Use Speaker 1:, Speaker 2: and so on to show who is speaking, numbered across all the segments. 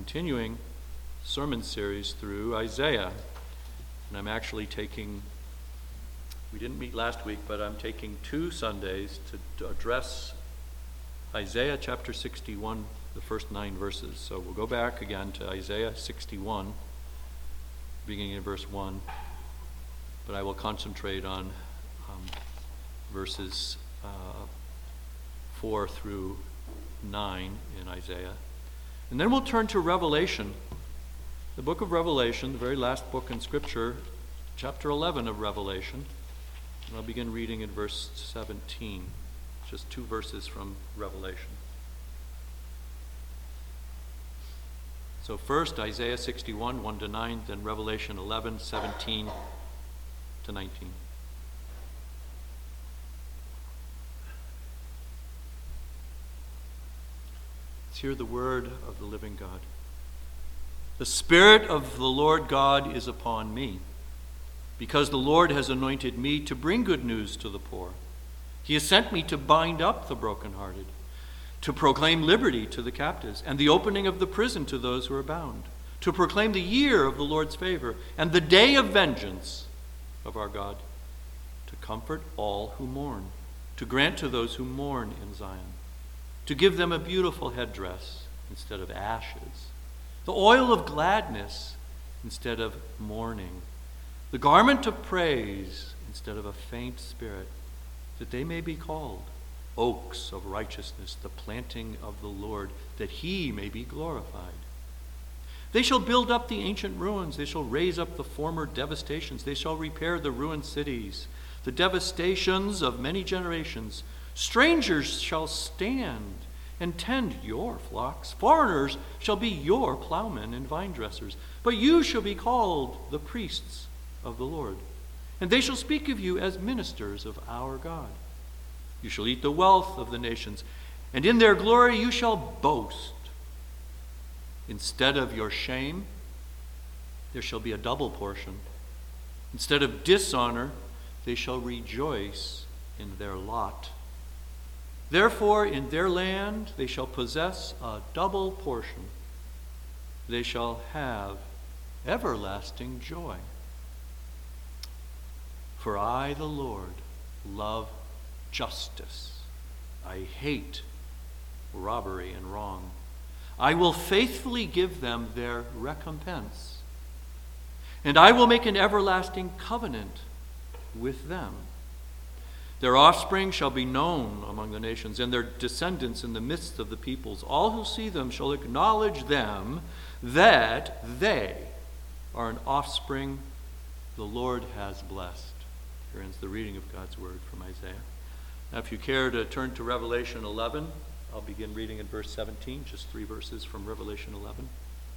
Speaker 1: continuing sermon series through Isaiah. And I'm actually taking, we didn't meet last week, but I'm taking 2 Sundays to address Isaiah chapter 61, the first 9 verses. So we'll go back again to Isaiah 61, beginning in verse 1. But I will concentrate on verses 4 through 9 in Isaiah. And then we'll turn to Revelation, the book of Revelation, the very last book in Scripture, chapter 11 of Revelation. And I'll begin reading in verse 17, just 2 verses from Revelation. So first, Isaiah 61, 1 to 9, then Revelation 11, 17 to 19. Let's hear the word of the living God. The Spirit of the Lord God is upon me, because the Lord has anointed me to bring good news to the poor. He has sent me to bind up the brokenhearted, to proclaim liberty to the captives, and the opening of the prison to those who are bound, to proclaim the year of the Lord's favor, and the day of vengeance of our God, to comfort all who mourn, to grant to those who mourn in Zion, to give them a beautiful headdress instead of ashes, the oil of gladness instead of mourning, the garment of praise instead of a faint spirit, that they may be called oaks of righteousness, the planting of the Lord, that he may be glorified. They shall build up the ancient ruins. They shall raise up the former devastations. They shall repair the ruined cities, the devastations of many generations. Strangers shall stand and tend your flocks. Foreigners shall be your plowmen and vine dressers. But you shall be called the priests of the Lord. And they shall speak of you as ministers of our God. You shall eat the wealth of the nations, and in their glory you shall boast. Instead of your shame, there shall be a double portion. Instead of dishonor, they shall rejoice in their lot. Therefore, in their land they shall possess a double portion. They shall have everlasting joy. For I, the Lord, love justice. I hate robbery and wrong. I will faithfully give them their recompense, and I will make an everlasting covenant with them. Their offspring shall be known among the nations, and their descendants in the midst of the peoples. All who see them shall acknowledge them, that they are an offspring the Lord has blessed. Here ends the reading of God's word from Isaiah. Now, if you care to turn to Revelation 11, I'll begin reading in verse 17, just 3 verses from Revelation 11.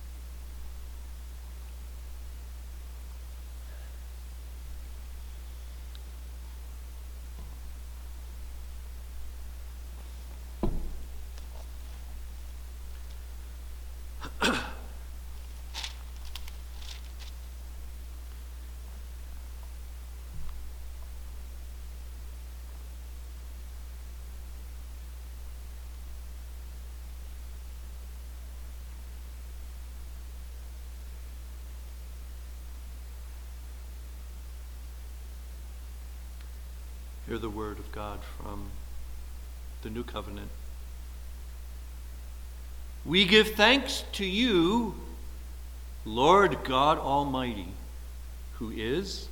Speaker 1: Hear the word of God from the New Covenant. We give thanks to you, Lord God Almighty, who is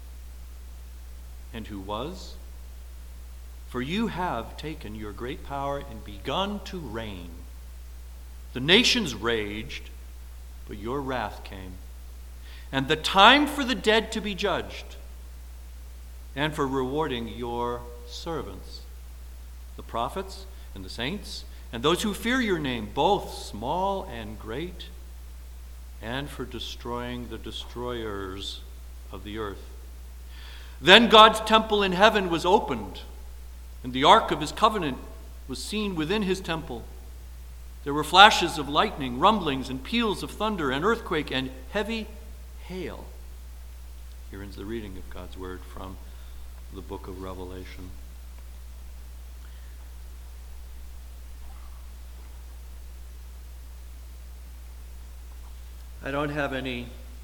Speaker 1: and who was, for you have taken your great power and begun to reign. The nations raged, but your wrath came, and the time for the dead to be judged, and for rewarding your servants, the prophets and the saints, and those who fear your name, both small and great, and for destroying the destroyers of the earth. Then God's temple in heaven was opened, and the ark of his covenant was seen within his temple. There were flashes of lightning, rumblings, and peals of thunder, and earthquake, and heavy hail. Here ends the reading of God's word from the book of Revelation. I don't have any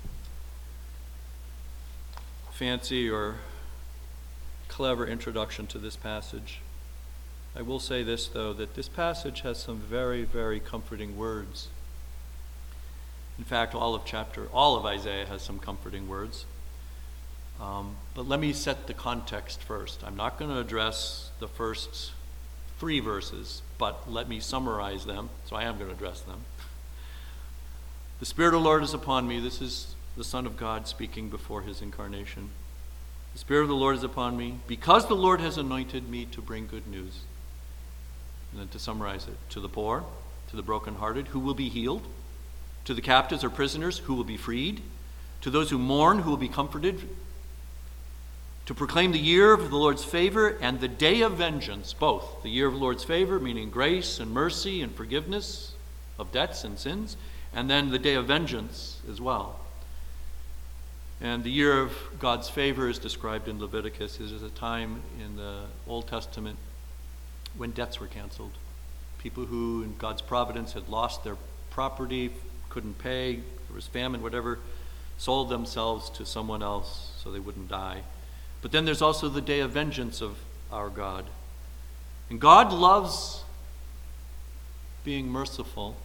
Speaker 1: fancy or clever introduction to this passage. I will say this, though, that this passage has some very, very comforting words. In fact, all of Isaiah has some comforting words. But let me set the context first. I'm not going to address the first 3 verses, but let me summarize them. So I am going to address them. The Spirit of the Lord is upon me. This is the Son of God speaking before his incarnation. The Spirit of the Lord is upon me because the Lord has anointed me to bring good news. And then to summarize it, to the poor, to the brokenhearted, who will be healed, to the captives or prisoners, who will be freed, to those who mourn, who will be comforted, to proclaim the year of the Lord's favor and the day of vengeance, both. The year of the Lord's favor, meaning grace and mercy and forgiveness of debts and sins, and then the day of vengeance as well. And the year of God's favor is described in Leviticus. It is a time in the Old Testament when debts were canceled. People who, in God's providence, had lost their property, couldn't pay, there was famine, whatever, sold themselves to someone else so they wouldn't die. But then there's also the day of vengeance of our God. And God loves being merciful,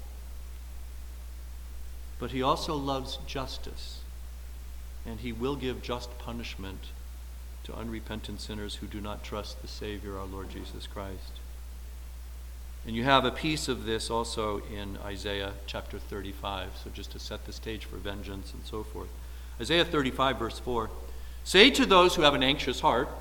Speaker 1: but he also loves justice. And he will give just punishment to unrepentant sinners who do not trust the Savior, our Lord Jesus Christ. And you have a piece of this also in Isaiah chapter 35, so just to set the stage for vengeance and so forth. Isaiah 35, verse 4, "Say to those who have an anxious heart,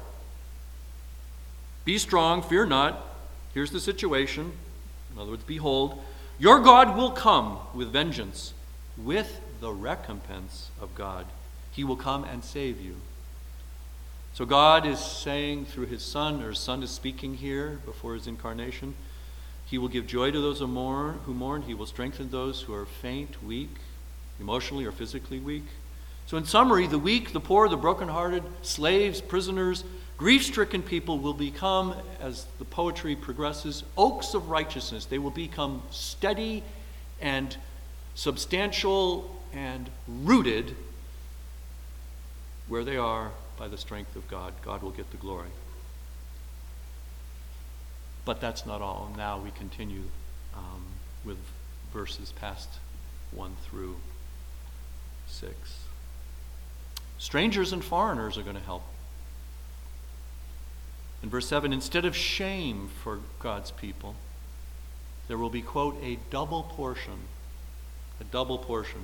Speaker 1: be strong, fear not." Here's the situation. In other words, behold, your God will come with vengeance, with the recompense of God. He will come and save you. So God is saying through his Son, or his Son is speaking here before his incarnation, he will give joy to those who mourn. He will strengthen those who are faint, weak, emotionally or physically weak. So in summary, the weak, the poor, the brokenhearted, slaves, prisoners, grief-stricken people will become, as the poetry progresses, oaks of righteousness. They will become steady and substantial and rooted where they are by the strength of God. God will get the glory. But that's not all. Now we continue with verses past 1 through 6. Strangers and foreigners are going to help. In verse 7, instead of shame for God's people, there will be, quote, a double portion. A double portion.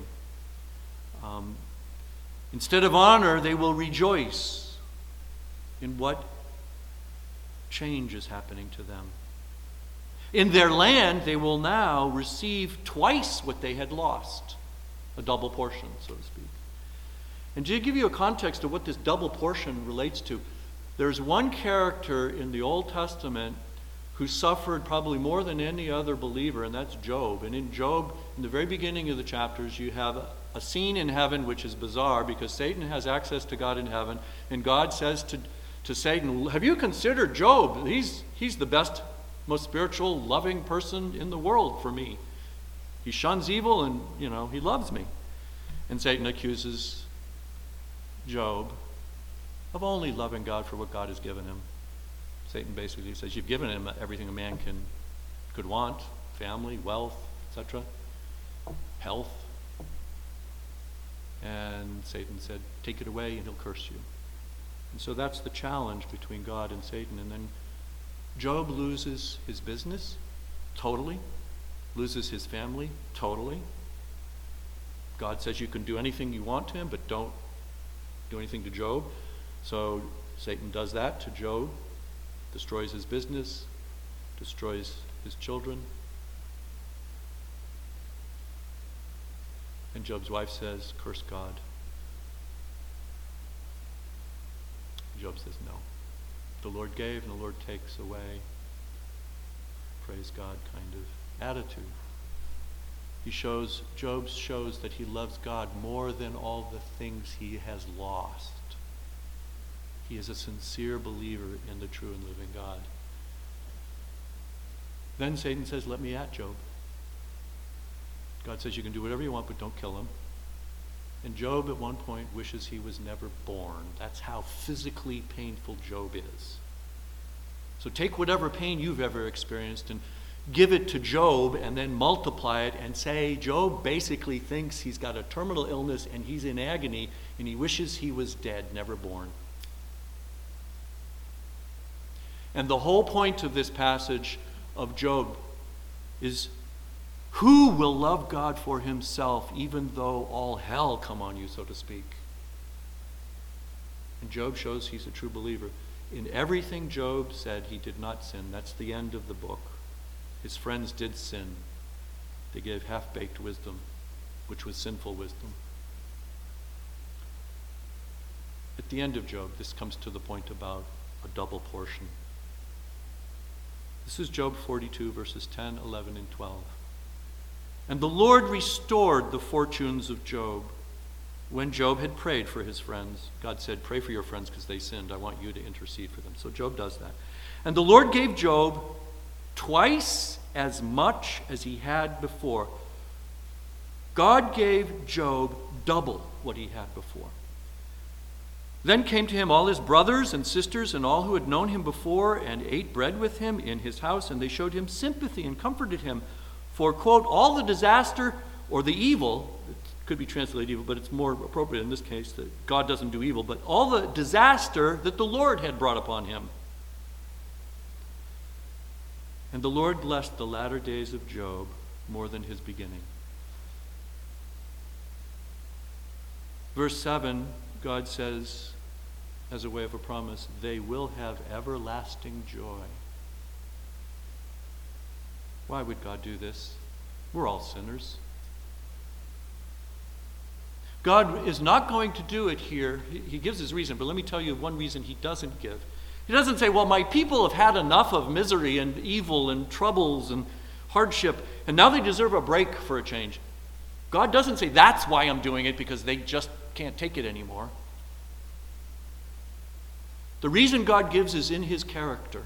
Speaker 1: Instead of honor, they will rejoice in what change is happening to them. In their land, they will now receive twice what they had lost. A double portion, so to speak. And to give you a context of what this double portion relates to, there's one character in the Old Testament who suffered probably more than any other believer, and that's Job. And in Job, in the very beginning of the chapters, you have a scene in heaven which is bizarre because Satan has access to God in heaven, and God says to Satan, have you considered Job? He's the best, most spiritual, loving person in the world for me. He shuns evil and, he loves me. And Satan accuses Job of only loving God for what God has given him. Satan basically says, you've given him everything a man could want, family, wealth, etc., health. And Satan said, take it away and he'll curse you. And so that's the challenge between God and Satan. And then Job loses his business totally, loses his family totally. God says you can do anything you want to him, but don't do anything to Job. So Satan does that to Job, destroys his business, destroys his children. And Job's wife says, curse God. Job says, no. The Lord gave and the Lord takes away. Praise God kind of attitude. Job shows that he loves God more than all the things he has lost. He is a sincere believer in the true and living God. Then Satan says, let me at Job. God says you can do whatever you want, but don't kill him. And Job at one point wishes he was never born. That's how physically painful Job is. So take whatever pain you've ever experienced and give it to Job and then multiply it and say Job basically thinks he's got a terminal illness and he's in agony and he wishes he was dead, never born. And the whole point of this passage of Job is, who will love God for himself even though all hell come on you, so to speak? And Job shows he's a true believer. In everything Job said, he did not sin. That's the end of the book. His friends did sin. They gave half-baked wisdom, which was sinful wisdom. At the end of Job, this comes to the point about a double portion. This is Job 42, verses 10, 11, and 12. And the Lord restored the fortunes of Job when Job had prayed for his friends. God said, pray for your friends because they sinned. I want you to intercede for them. So Job does that. And the Lord gave Job twice as much as he had before. God gave Job double what he had before. Then came to him all his brothers and sisters and all who had known him before and ate bread with him in his house, and they showed him sympathy and comforted him for, quote, all the disaster or the evil, it could be translated evil, but it's more appropriate in this case that God doesn't do evil, but all the disaster that the Lord had brought upon him. And the Lord blessed the latter days of Job more than his beginning. Verse 7, God says, as a way of a promise, they will have everlasting joy. Why would God do this? We're all sinners. God is not going to do it here. He gives his reason, but let me tell you one reason he doesn't give. He doesn't say, well, my people have had enough of misery and evil and troubles and hardship, and now they deserve a break for a change. God doesn't say, that's why I'm doing it, because they just can't take it anymore. The reason God gives is in his character.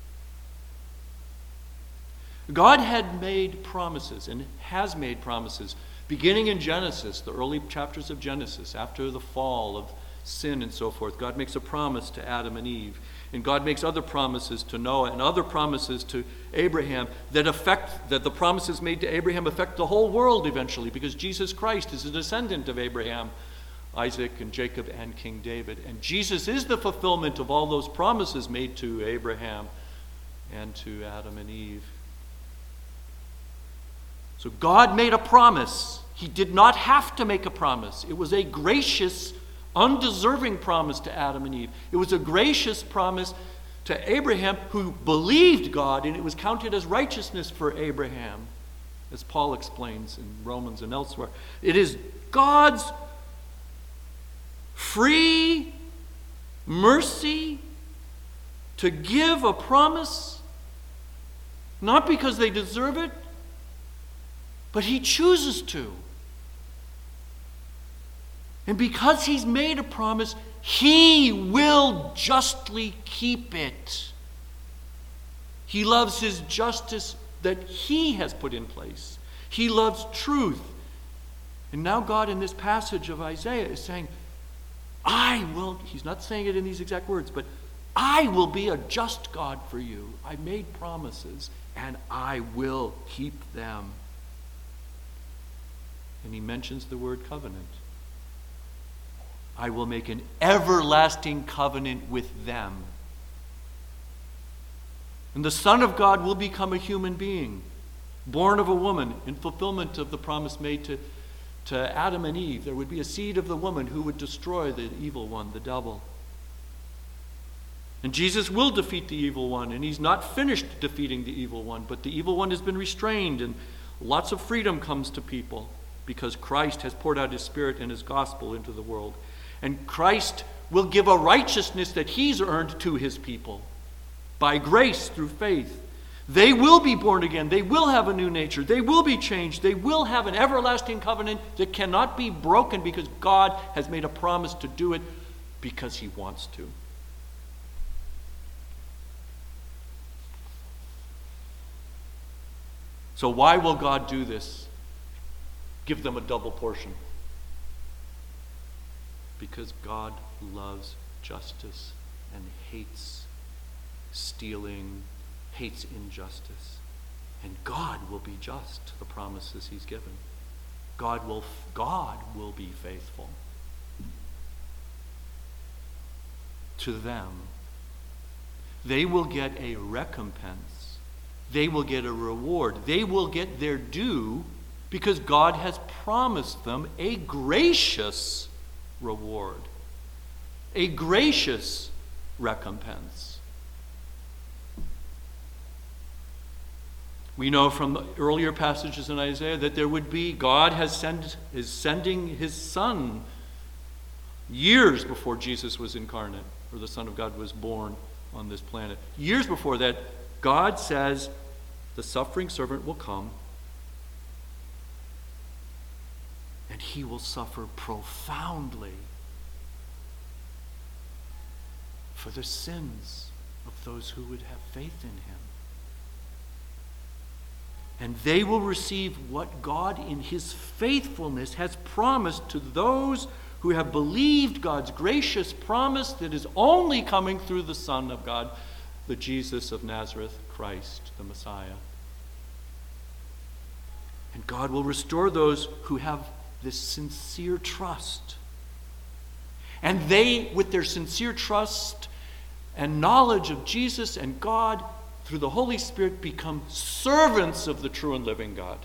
Speaker 1: God had made promises and has made promises beginning in Genesis, the early chapters of Genesis, after the fall of sin and so forth. God makes a promise to Adam and Eve, and God makes other promises to Noah and other promises to Abraham that the promises made to Abraham affect the whole world eventually, because Jesus Christ is a descendant of Abraham, Isaac, and Jacob, and King David. And Jesus is the fulfillment of all those promises made to Abraham and to Adam and Eve. So God made a promise. He did not have to make a promise. It was a gracious, undeserving promise to Adam and Eve. It was a gracious promise to Abraham, who believed God, and it was counted as righteousness for Abraham, as Paul explains in Romans and elsewhere. It is God's free mercy to give a promise, not because they deserve it, but he chooses to. And because he's made a promise, he will justly keep it. He loves his justice that he has put in place. He loves truth. And now God in this passage of Isaiah is saying, I will, he's not saying it in these exact words, but I will be a just God for you. I made promises and I will keep them. And he mentions the word covenant. I will make an everlasting covenant with them. And the Son of God will become a human being, born of a woman, in fulfillment of the promise made to Adam and Eve. There would be a seed of the woman who would destroy the evil one, the devil. And Jesus will defeat the evil one, and he's not finished defeating the evil one, but the evil one has been restrained, and lots of freedom comes to people because Christ has poured out his Spirit and his gospel into the world. And Christ will give a righteousness that he's earned to his people by grace through faith. They will be born again. They will have a new nature. They will be changed. They will have an everlasting covenant that cannot be broken because God has made a promise to do it because he wants to. So why will God do this? Give them a double portion. because God loves justice and hates stealing, hates injustice. And God will be just to the promises he's given. God will be faithful to them. They will get a recompense. They will get a reward. They will get their due because God has promised them a gracious reward, a gracious recompense. We know from the earlier passages in Isaiah that there would be, God is sending his Son years before Jesus was incarnate, or the Son of God was born on this planet. Years before that, God says the suffering servant will come and he will suffer profoundly for the sins of those who would have faith in him. And they will receive what God in his faithfulness has promised to those who have believed God's gracious promise that is only coming through the Son of God, the Jesus of Nazareth, Christ, the Messiah. And God will restore those who have this sincere trust. And they, with their sincere trust and knowledge of Jesus and God, through the Holy Spirit, become servants of the true and living God.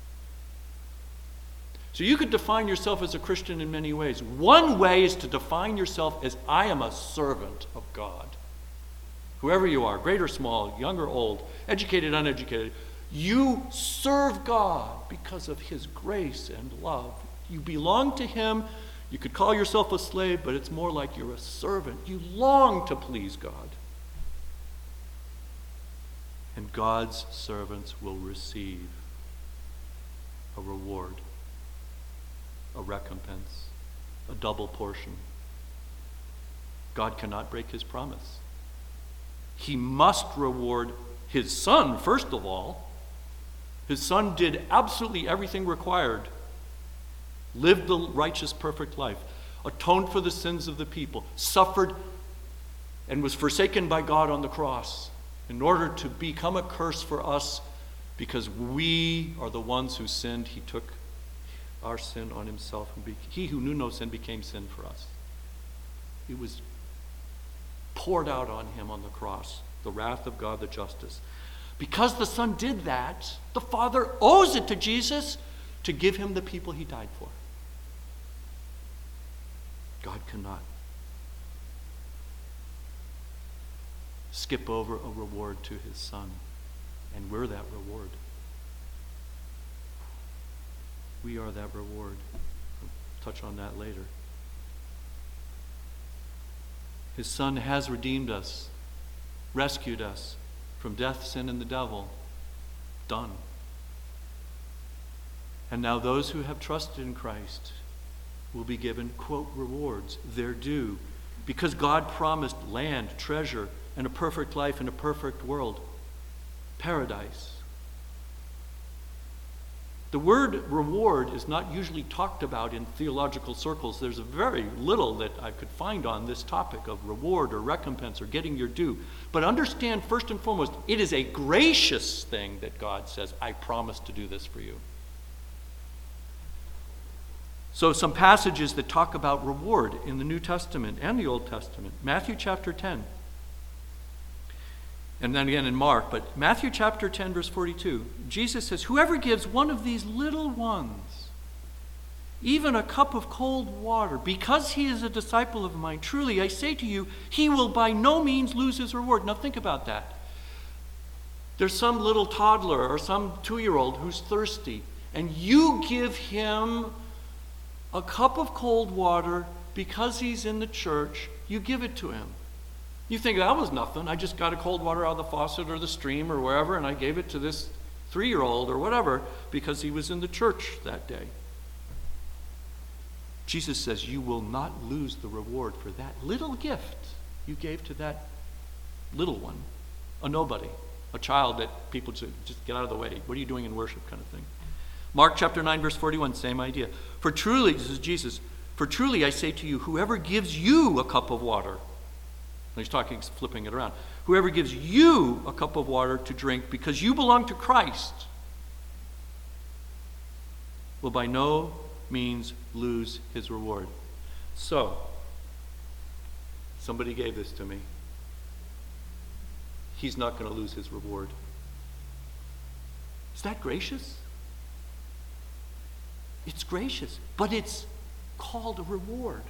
Speaker 1: So you could define yourself as a Christian in many ways. One way is to define yourself as, I am a servant of God. Whoever you are, great or small, young or old, educated, uneducated, you serve God because of his grace and love. You belong to him. You could call yourself a slave, but it's more like you're a servant. You long to please God. And God's servants will receive a reward, a recompense, a double portion. God cannot break his promise. He must reward his Son, first of all. His Son did absolutely everything required, lived the righteous, perfect life, atoned for the sins of the people, suffered, and was forsaken by God on the cross in order to become a curse for us because we are the ones who sinned. He took our sin on himself. And he who knew no sin became sin for us. It was poured out on him on the cross, the wrath of God, the justice. Because the Son did that, the Father owes it to Jesus to give him the people he died for. God cannot skip over a reward to his Son, and we're that reward. We are that reward. I'll touch on that later. His Son has redeemed us, rescued us from death, sin, and the devil. Done. And now those who have trusted in Christ will be given, quote, rewards, their due, because God promised land, treasure, and a perfect life in a perfect world. Paradise. The word reward is not usually talked about in theological circles. There's very little that I could find on this topic of reward or recompense or getting your due. But understand, first and foremost, it is a gracious thing that God says, I promise to do this for you. So some passages that talk about reward in the New Testament and the Old Testament. Matthew chapter 10. And then again in Mark, but Matthew chapter 10, verse 42, Jesus says, whoever gives one of these little ones even a cup of cold water, because he is a disciple of mine, truly I say to you, he will by no means lose his reward. Now think about that. There's some little toddler or some 2-year-old who's thirsty, and you give him a cup of cold water because he's in the church, you give it to him. You think, that was nothing. I just got a cold water out of the faucet or the stream or wherever, and I gave it to this 3-year-old or whatever because he was in the church that day. Jesus says you will not lose the reward for that little gift you gave to that little one, a nobody, a child that people just get out of the way. What are you doing in worship kind of thing. Mark chapter 9, verse 41, same idea. For truly, this is Jesus, For truly I say to you, whoever gives you a cup of water," he's talking, flipping it around, "whoever gives you a cup of water to drink because you belong to Christ will by no means lose his reward." So, somebody gave this to me. He's not going to lose his reward. Is that gracious? It's gracious, but it's called a reward.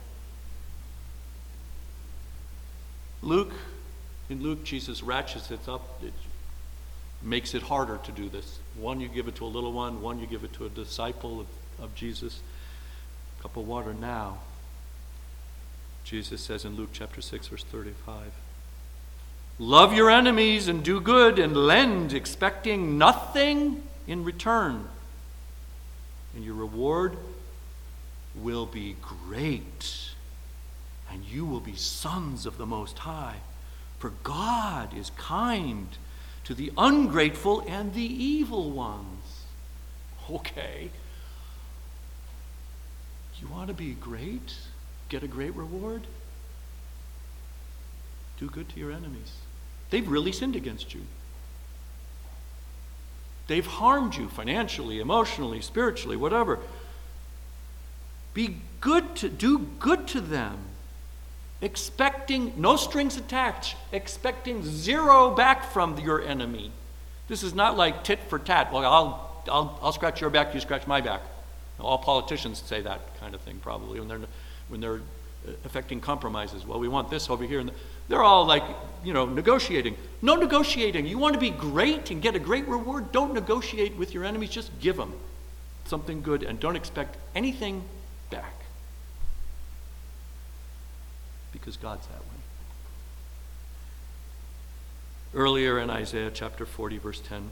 Speaker 1: In Luke, Jesus ratchets it up. It makes it harder to do this. One, you give it to a little one you give it to a disciple of Jesus. A cup of water now. Jesus says in Luke chapter 6, verse 35, "Love your enemies and do good and lend, expecting nothing in return. And your reward will be great, and you will be sons of the Most High. For God is kind to the ungrateful and the evil ones." Okay. You want to be great? Get a great reward? Do good to your enemies. They've really sinned against you. They've harmed you financially, emotionally, spiritually, whatever. Do good to them, expecting no strings attached, expecting zero back from your enemy. This is not like tit for tat. Well, I'll scratch your back, you scratch my back. All politicians say that kind of thing probably when they're affecting compromises. Well, we want this over here, and they're all like, negotiating. No negotiating. You want to be great and get a great reward? Don't negotiate with your enemies. Just give them something good and don't expect anything back. Because God's that way. Earlier in Isaiah chapter 40, verse 10,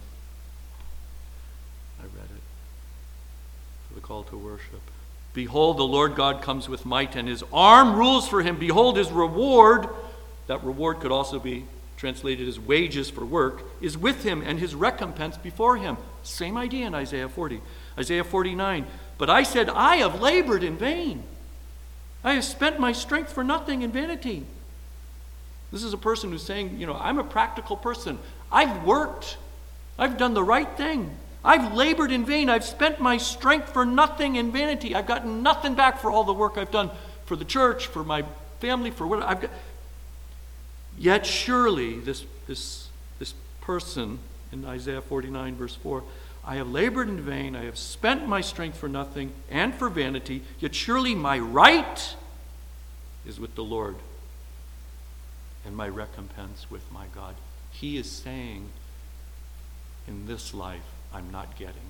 Speaker 1: I read it for the call to worship. "Behold, the Lord God comes with might, and his arm rules for him. Behold, his reward," that reward could also be translated as wages for work, "is with him, and his recompense before him." Same idea in Isaiah 40. Isaiah 49, "But I said, I have labored in vain. I have spent my strength for nothing in vanity." This is a person who's saying, I'm a practical person. I've worked. I've done the right thing. I've labored in vain. I've spent my strength for nothing in vanity. I've gotten nothing back for all the work I've done for the church, for my family, for what I've got. Yet surely this person in Isaiah 49, verse 4, "I have labored in vain. I have spent my strength for nothing and for vanity. Yet surely my right is with the Lord, and my recompense with my God." He is saying, in this life, I'm not getting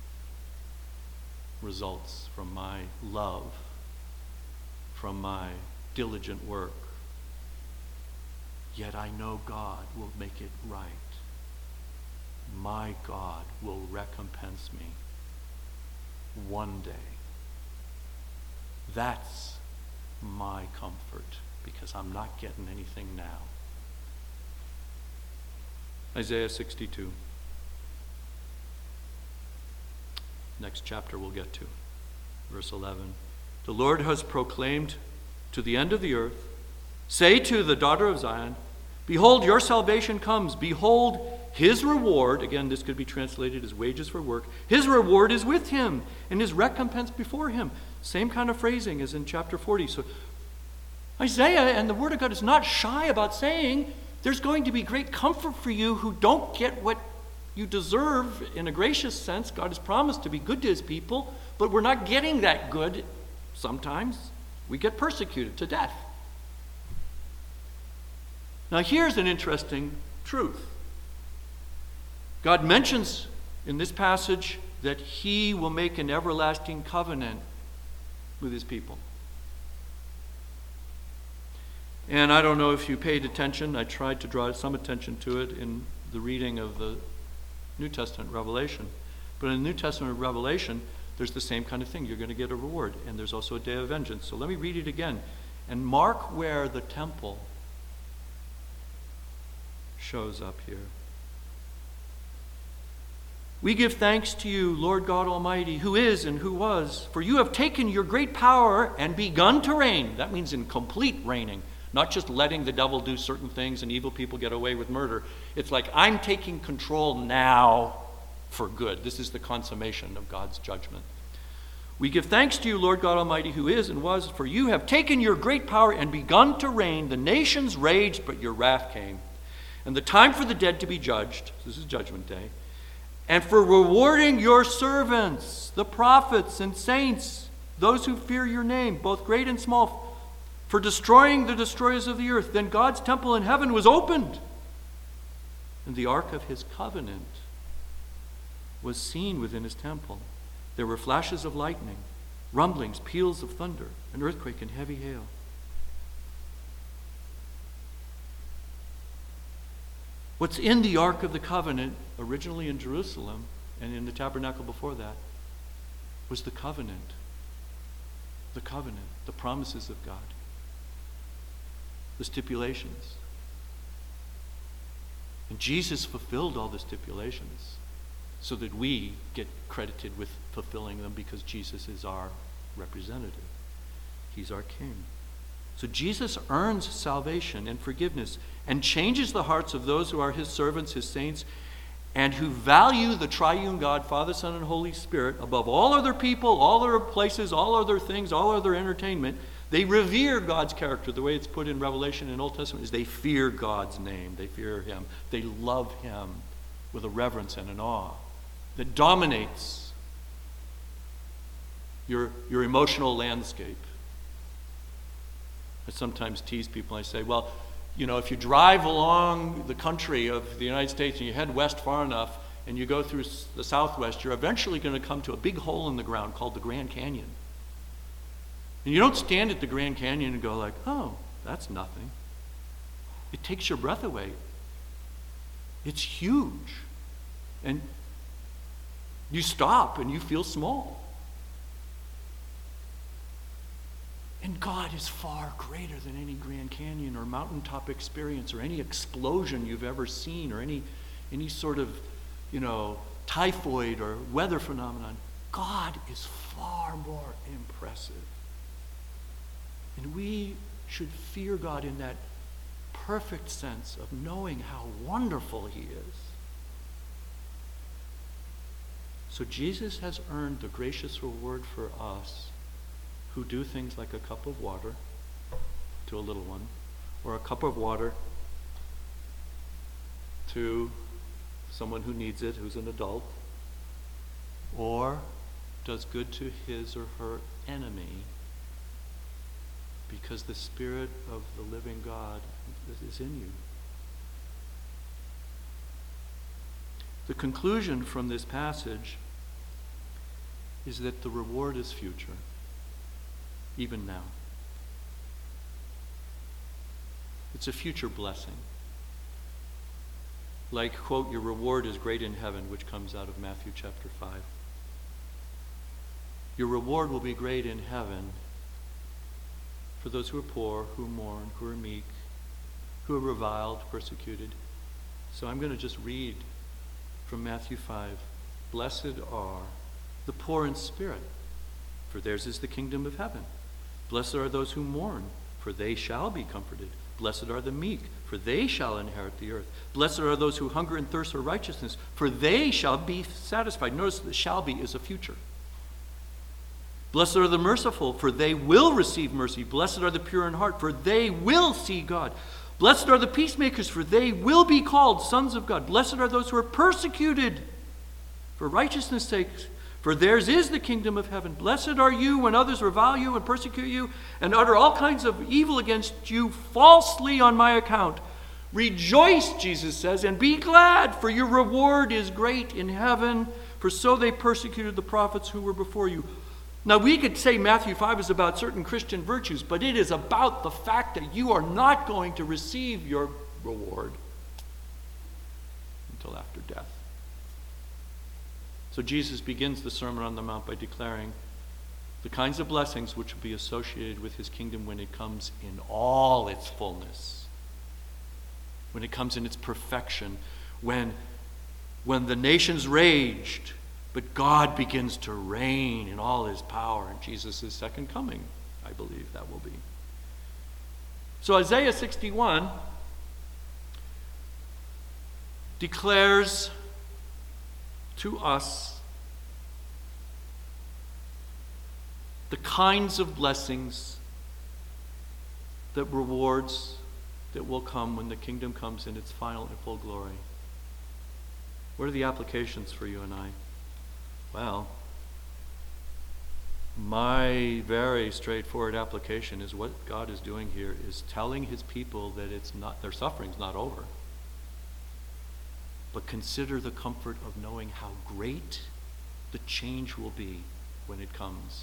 Speaker 1: results from my love, from my diligent work. Yet I know God will make it right. My God will recompense me one day. That's my comfort, because I'm not getting anything now. Isaiah 62. Next chapter we'll get to. Verse 11. "The Lord has proclaimed to the end of the earth, say to the daughter of Zion, behold, your salvation comes. Behold, his reward," again, this could be translated as wages for work, "his reward is with him, and his recompense before him." Same kind of phrasing as in chapter 40. So Isaiah and the Word of God is not shy about saying there's going to be great comfort for you who don't get what you deserve in a gracious sense. God has promised to be good to his people, but we're not getting that good sometimes. We get persecuted to death. Now here's an interesting truth. God mentions in this passage that he will make an everlasting covenant with his people. And I don't know if you paid attention. I tried to draw some attention to it in the reading of the New Testament Revelation. But in the New Testament Revelation, there's the same kind of thing. You're going to get a reward. And there's also a day of vengeance. So let me read it again. And mark where the temple shows up here. We give thanks to you, Lord God Almighty, who is and who was, for you have taken your great power and begun to reign. That means in complete reigning, not just letting the devil do certain things and evil people get away with murder. It's like, I'm taking control now for good. This is the consummation of God's judgment. We give thanks to you, Lord God Almighty, who is and was, for you have taken your great power and begun to reign. The nations raged, but your wrath came. And the time for the dead to be judged, this is Judgment Day, and for rewarding your servants, the prophets and saints, those who fear your name, both great and small, for destroying the destroyers of the earth. Then God's temple in heaven was opened, and the ark of his covenant was seen within his temple. There were flashes of lightning, rumblings, peals of thunder, an earthquake, and heavy hail. What's in the Ark of the Covenant, originally in Jerusalem and in the tabernacle before that, was the covenant. The covenant, the promises of God, the stipulations. And Jesus fulfilled all the stipulations so that we get credited with fulfilling them, because Jesus is our representative. He's our king. So Jesus earns salvation and forgiveness and changes the hearts of those who are his servants, his saints, and who value the triune God, Father, Son, and Holy Spirit above all other people, all other places, all other things, all other entertainment. They revere God's character. The way it's put in Revelation and Old Testament is they fear God's name. They fear him. They love him with a reverence and an awe that dominates your emotional landscape. I sometimes tease people. I say, well, if you drive along the country of the United States and you head west far enough and you go through the Southwest, you're eventually going to come to a big hole in the ground called the Grand Canyon. And you don't stand at the Grand Canyon and go like, oh, that's nothing. It takes your breath away. It's huge. And you stop and you feel small. And God is far greater than any Grand Canyon or mountaintop experience or any explosion you've ever seen or any sort of, typhoid or weather phenomenon. God is far more impressive. And we should fear God in that perfect sense of knowing how wonderful he is. So Jesus has earned the gracious reward for us who do things like a cup of water to a little one, or a cup of water to someone who needs it, who's an adult, or does good to his or her enemy, because the Spirit of the living God is in you. The conclusion from this passage is that the reward is future, even now. It's a future blessing. Like, quote, your reward is great in heaven, which comes out of Matthew chapter 5. Your reward will be great in heaven for those who are poor, who mourn, who are meek, who are reviled, persecuted. So I'm going to just read from Matthew 5. Blessed are the poor in spirit, for theirs is the kingdom of heaven. Blessed are those who mourn, for they shall be comforted. Blessed are the meek, for they shall inherit the earth. Blessed are those who hunger and thirst for righteousness, for they shall be satisfied. Notice the shall be is a future. Blessed are the merciful, for they will receive mercy. Blessed are the pure in heart, for they will see God. Blessed are the peacemakers, for they will be called sons of God. Blessed are those who are persecuted for righteousness' sake, for theirs is the kingdom of heaven. Blessed are you when others revile you and persecute you and utter all kinds of evil against you falsely on my account. Rejoice, Jesus says, and be glad, for your reward is great in heaven, for so they persecuted the prophets who were before you. Now, we could say Matthew 5 is about certain Christian virtues, but it is about the fact that you are not going to receive your reward until after death. So Jesus begins the Sermon on the Mount by declaring the kinds of blessings which will be associated with his kingdom when it comes in all its fullness, when it comes in its perfection, when when the nations raged, but God begins to reign in all his power in Jesus' second coming, I believe that will be. So Isaiah 61 declares to us the kinds of blessings, that rewards that will come when the kingdom comes in its final and full glory. What are the applications for you and I? Well, my very straightforward application is what God is doing here is telling his people that it's not, their suffering's not over. But consider the comfort of knowing how great the change will be when it comes.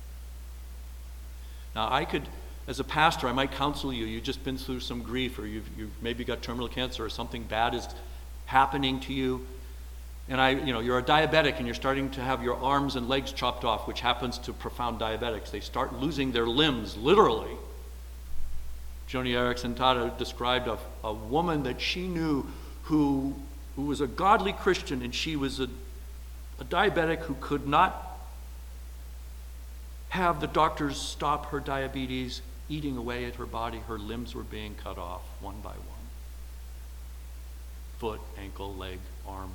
Speaker 1: Now, I could, as a pastor, I might counsel you. You've just been through some grief, or you've maybe got terminal cancer, or something bad is happening to you. And you're a diabetic, and you're starting to have your arms and legs chopped off, which happens to profound diabetics. They start losing their limbs, literally. Joni Eareckson Tada described a woman that she knew who was a godly Christian, and she was a diabetic who could not have the doctors stop her diabetes eating away at her body. Her limbs were being cut off one by one. Foot, ankle, leg, arm.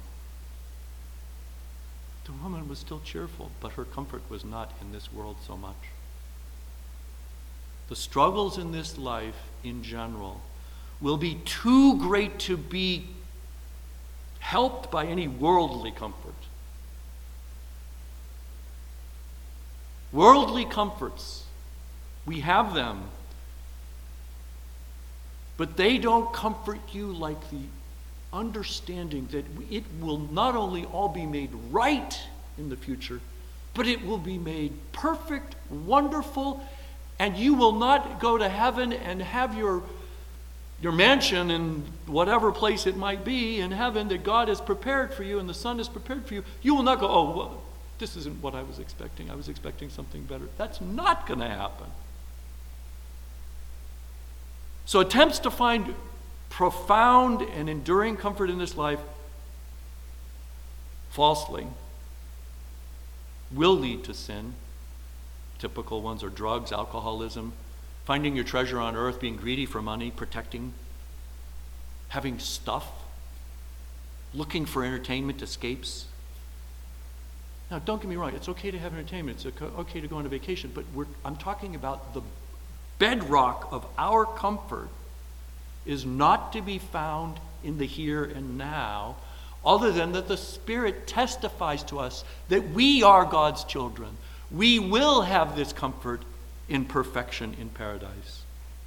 Speaker 1: The woman was still cheerful, but her comfort was not in this world so much. The struggles in this life in general will be too great to be helped by any worldly comfort. Worldly comforts, we have them, but they don't comfort you like the understanding that it will not only all be made right in the future, but it will be made perfect, wonderful, and you will not go to heaven and have your mansion in whatever place it might be in heaven that God has prepared for you and the Son has prepared for you. You will not go, oh, well, this isn't what I was expecting. I was expecting something better. That's not going to happen. So attempts to find profound and enduring comfort in this life falsely will lead to sin. Typical ones are drugs, alcoholism, finding your treasure on earth, being greedy for money, protecting, having stuff, looking for entertainment, escapes. Now, don't get me wrong, it's okay to have entertainment, it's okay to go on a vacation, but I'm talking about the bedrock of our comfort is not to be found in the here and now, other than that the Spirit testifies to us that we are God's children. We will have this comfort in perfection in paradise.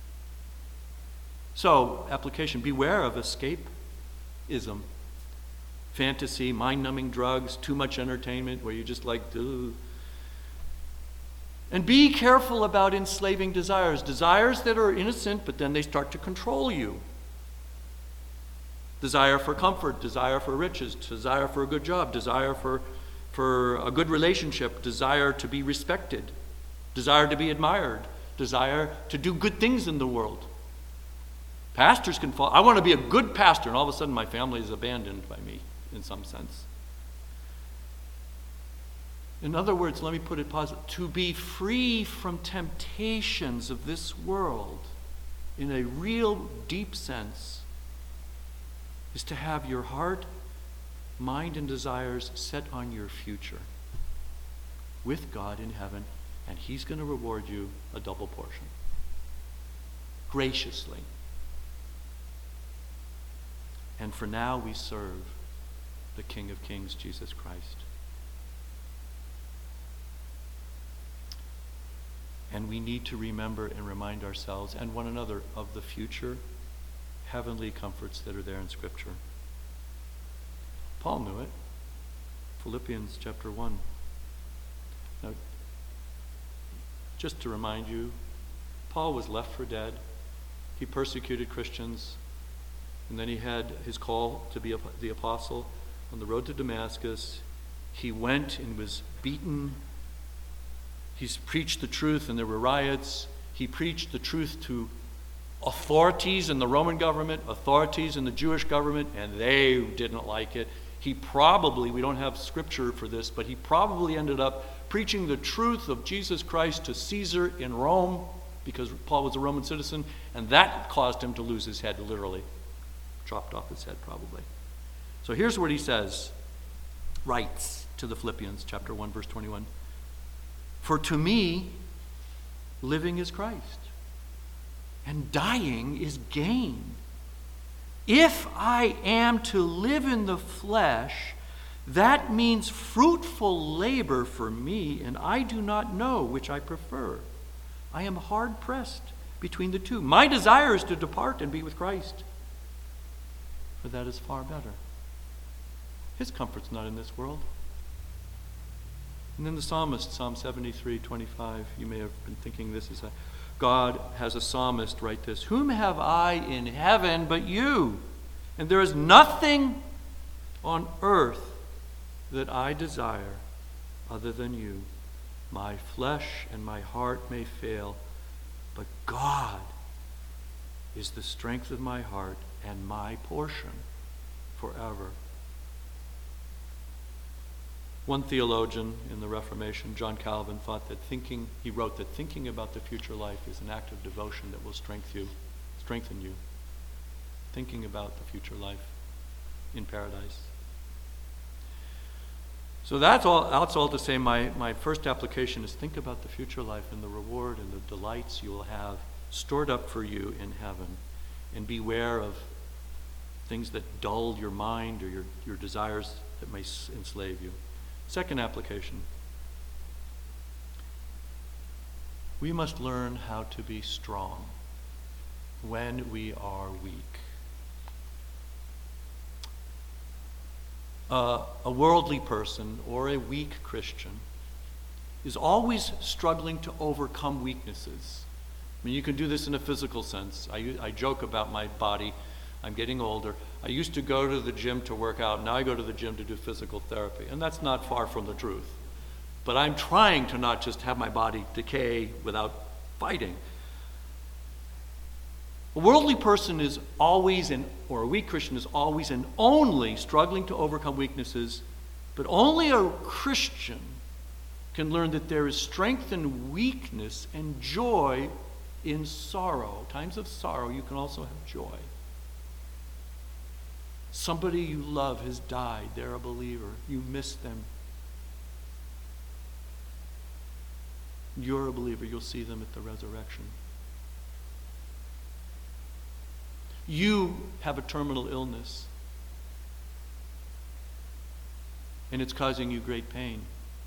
Speaker 1: So, application, beware of escapism. Fantasy, mind-numbing drugs, too much entertainment where you just like, ugh. And be careful about enslaving desires. Desires that are innocent, but then they start to control you. Desire for comfort, desire for riches, desire for a good job, desire for a good relationship, desire to be respected, desire to be admired, desire to do good things in the world. Pastors can fall. I want to be a good pastor, and all of a sudden my family is abandoned by me in some sense. In other words, let me put it positive. To be free from temptations of this world in a real deep sense is to have your heart, mind, and desires set on your future with God in heaven, and He's going to reward you a double portion. Graciously. And for now we serve the King of Kings, Jesus Christ. And we need to remember and remind ourselves and one another of the future heavenly comforts that are there in Scripture. Paul knew it. Philippians chapter 1. Now, just to remind you, Paul was left for dead. He persecuted Christians. And then he had his call to be the apostle. On the road to Damascus, he went and was beaten. He's preached the truth, and there were riots. He preached the truth to authorities in the Roman government, authorities in the Jewish government, and they didn't like it. He probably, we don't have scripture for this, but he probably ended up preaching the truth of Jesus Christ to Caesar in Rome, because Paul was a Roman citizen, and that caused him to lose his head, literally. Chopped off his head, probably. So here's what he says, writes to the Philippians, chapter 1, verse 21. For to me, living is Christ, and dying is gain. If I am to live in the flesh, that means fruitful labor for me, and I do not know which I prefer. I am hard pressed between the two. My desire is to depart and be with Christ, for that is far better. His comfort's not in this world. And then the psalmist, Psalm 73:25, you may have been thinking this is God has a psalmist write this, whom have I in heaven but you? And there is nothing on earth that I desire other than you. My flesh and my heart may fail, but God is the strength of my heart and my portion forever. One theologian in the Reformation, John Calvin, he wrote that thinking about the future life is an act of devotion that will strengthen you. Thinking about the future life in paradise. So that's all to say my first application is think about the future life and the reward and the delights you will have stored up for you in heaven. And beware of things that dull your mind or your desires that may enslave you. Second application. We must learn how to be strong when we are weak. A worldly person or a weak Christian is always struggling to overcome weaknesses. I mean, you can do this in a physical sense. I joke about my body. I'm getting older. I used to go to the gym to work out. Now I go to the gym to do physical therapy. And that's not far from the truth. But I'm trying to not just have my body decay without fighting. A worldly person is always, or a weak Christian is always and only struggling to overcome weaknesses. But only a Christian can learn that there is strength in weakness and joy in sorrow. Times of sorrow, you can also have joy. Somebody you love has died. They're a believer. You miss them. You're a believer. You'll see them at the resurrection. You have a terminal illness, and it's causing you great pain.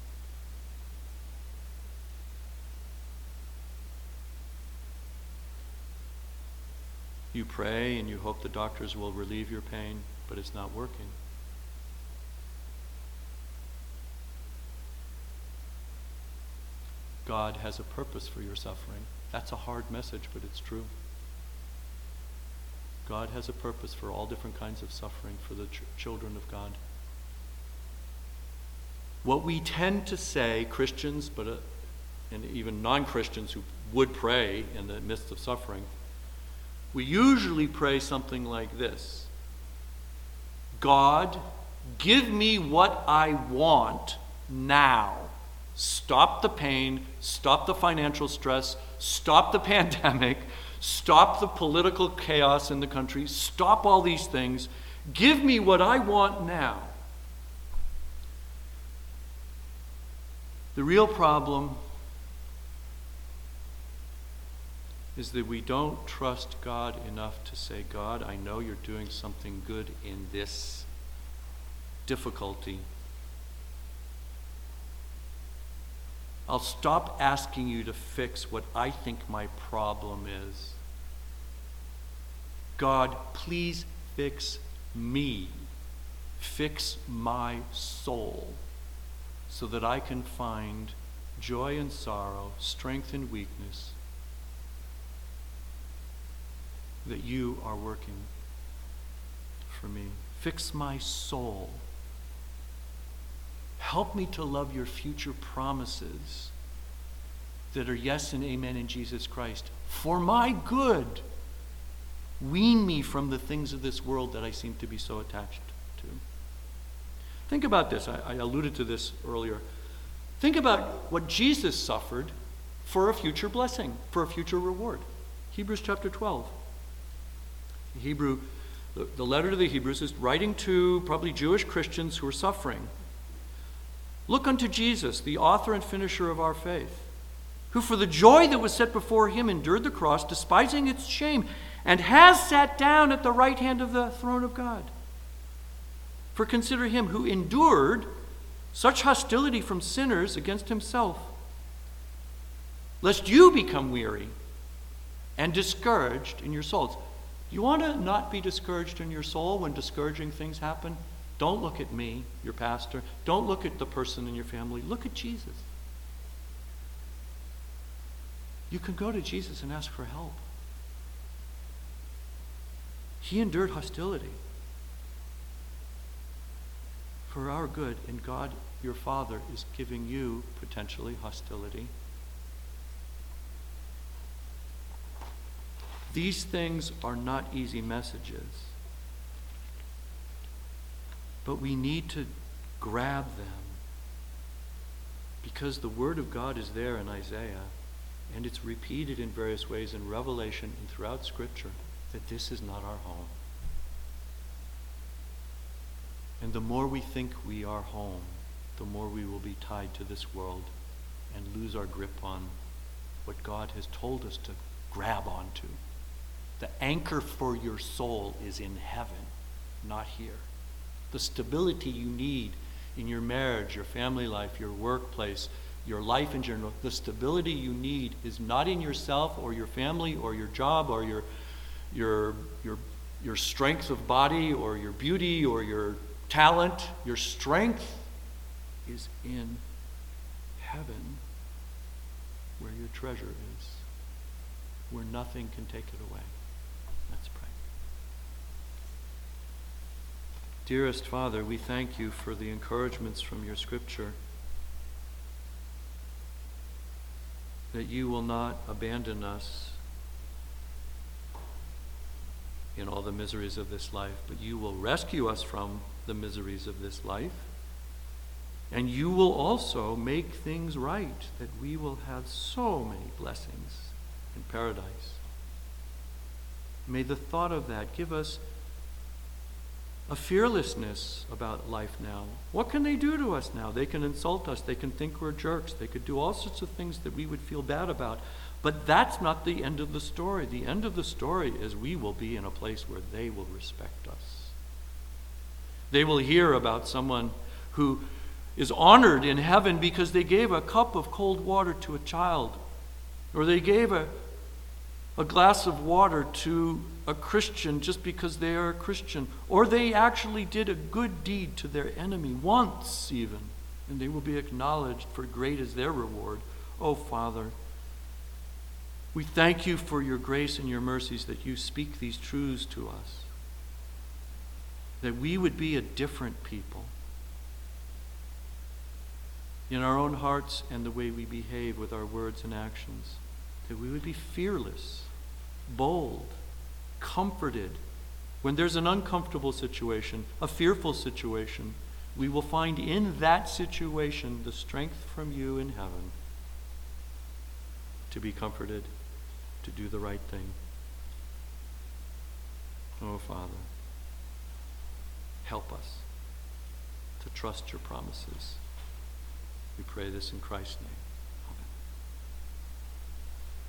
Speaker 1: You pray and you hope the doctors will relieve your pain, but it's not working. God has a purpose for your suffering. That's a hard message, but it's true. God has a purpose for all different kinds of suffering for the children of God. What we tend to say, Christians, and even non-Christians who would pray in the midst of suffering, we usually pray something like this: God, give me what I want now. Stop the pain, stop the financial stress, stop the pandemic, stop the political chaos in the country, stop all these things. Give me what I want now. The real problem is that we don't trust God enough to say, God, I know you're doing something good in this difficulty. I'll stop asking you to fix what I think my problem is. God, please fix me. Fix my soul so that I can find joy and sorrow, strength and weakness, that you are working for me. Fix my soul. Help me to love your future promises that are yes and amen in Jesus Christ. For my good, wean me from the things of this world that I seem to be so attached to. Think about this. I alluded to this earlier. Think about what Jesus suffered for a future blessing, for a future reward. Hebrews chapter 12. The letter to the Hebrews is writing to probably Jewish Christians who are suffering. Look unto Jesus, the author and finisher of our faith, who for the joy that was set before him endured the cross, despising its shame, and has sat down at the right hand of the throne of God. For consider him who endured such hostility from sinners against himself, lest you become weary and discouraged in your souls. You want to not be discouraged in your soul when discouraging things happen? Don't look at me, your pastor. Don't look at the person in your family. Look at Jesus. You can go to Jesus and ask for help. He endured hostility for our good, and God, your Father, is giving you potentially hostility. These things are not easy messages, but we need to grab them because the Word of God is there in Isaiah, and it's repeated in various ways in Revelation and throughout Scripture that this is not our home. And the more we think we are home, the more we will be tied to this world and lose our grip on what God has told us to grab onto. The anchor for your soul is in heaven, not here. The stability you need in your marriage, your family life, your workplace, your life in general, the stability you need is not in yourself or your family or your job or your strength of body or your beauty or your talent. Your strength is in heaven, where your treasure is, where nothing can take it away. Let's pray. Dearest Father, we thank you for the encouragements from your Scripture, that you will not abandon us in all the miseries of this life, but you will rescue us from the miseries of this life, and you will also make things right, that we will have so many blessings in paradise. May the thought of that give us a fearlessness about life now. What can they do to us now? They can insult us. They can think we're jerks. They could do all sorts of things that we would feel bad about. But that's not the end of the story. The end of the story is we will be in a place where they will respect us. They will hear about someone who is honored in heaven because they gave a cup of cold water to a child, or they gave a glass of water to a Christian just because they are a Christian, or they actually did a good deed to their enemy once even, and they will be acknowledged, for great is their reward. Oh, Father, we thank you for your grace and your mercies, that you speak these truths to us, that we would be a different people in our own hearts and the way we behave with our words and actions, that we would be fearless, bold, comforted. When there's an uncomfortable situation, a fearful situation, we will find in that situation the strength from you in heaven to be comforted, to do the right thing. Oh, Father, help us to trust your promises. We pray this in Christ's name.